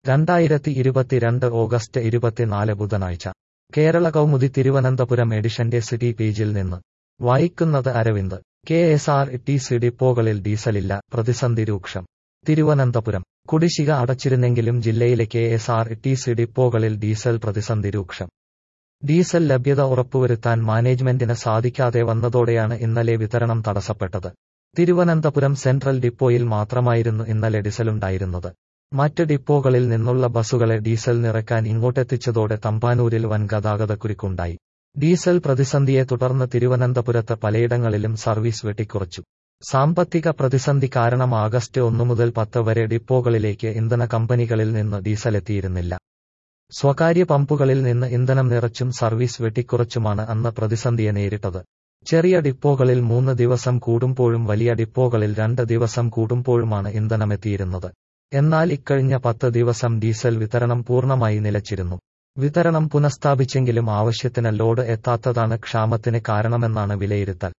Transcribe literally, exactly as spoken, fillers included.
രണ്ടായിരത്തി ഇരുപത്തിരണ്ട് ഓഗസ്റ്റ് ഇരുപത്തിനാല് ബുധനാഴ്ച കേരള കൗമുദി തിരുവനന്തപുരം എഡിഷന്റെ സിറ്റി പേജിൽ നിന്ന് വായിക്കുന്നത് Aravind. K S R T C ഡിപ്പോകളിൽ ഡീസലില്ല, പ്രതിസന്ധി രൂക്ഷം. തിരുവനന്തപുരം കുടിശ്ശിക അടച്ചിരുന്നെങ്കിലും ജില്ലയിലെ K S R T C ഡിപ്പോകളിൽ ഡീസൽ പ്രതിസന്ധി രൂക്ഷം. ഡീസൽ ലഭ്യത ഉറപ്പുവരുത്താൻ മാനേജ്മെന്റിന് സാധിക്കാതെ വന്നതോടെയാണ് ഇന്നലെ വിതരണം തടസ്സപ്പെട്ടത്. തിരുവനന്തപുരം സെൻട്രൽ ഡിപ്പോയിൽ മാത്രമായിരുന്നു ഇന്നലെ ഡീസലുണ്ടായിരുന്നത്. മറ്റ് ഡിപ്പോകളിൽ നിന്നുള്ള ബസുകളെ ഡീസൽ നിറയ്ക്കാൻ ഇങ്ങോട്ടെത്തിച്ചതോടെ തമ്പാനൂരിൽ വൻ ഗതാഗതക്കുരുക്കുണ്ടായി. ഡീസൽ പ്രതിസന്ധിയെ തുടർന്ന് തിരുവനന്തപുരത്ത് പലയിടങ്ങളിലും സർവീസ് വെട്ടിക്കുറച്ചു. സാമ്പത്തിക പ്രതിസന്ധി കാരണം ആഗസ്റ്റ് ഒന്ന് മുതൽ പത്ത് വരെ ഡിപ്പോകളിലേക്ക് ഇന്ധന കമ്പനികളിൽ നിന്ന് ഡീസലെത്തിയിരുന്നില്ല. സ്വകാര്യ പമ്പുകളിൽ നിന്ന് ഇന്ധനം നിറച്ചും സർവീസ് വെട്ടിക്കുറച്ചുമാണ് അന്ന് പ്രതിസന്ധിയെ നേരിട്ടത്. ചെറിയ ഡിപ്പോകളിൽ മൂന്ന് ദിവസം കൂടുമ്പോഴും വലിയ ഡിപ്പോകളിൽ രണ്ട് ദിവസം കൂടുമ്പോഴുമാണ് ഇന്ധനമെത്തിയിരുന്നത്. എന്നാൽ ഇക്കഴിഞ്ഞ പത്ത് ദിവസം ഡീസൽ വിതരണം പൂർണ്ണമായി നിലച്ചിരുന്നു. വിതരണം പുനഃസ്ഥാപിച്ചെങ്കിലും ആവശ്യത്തിന് ലോഡ് എത്താത്തതാണ് ക്ഷാമത്തിന് കാരണമെന്നാണ് വിലയിരുത്തൽ.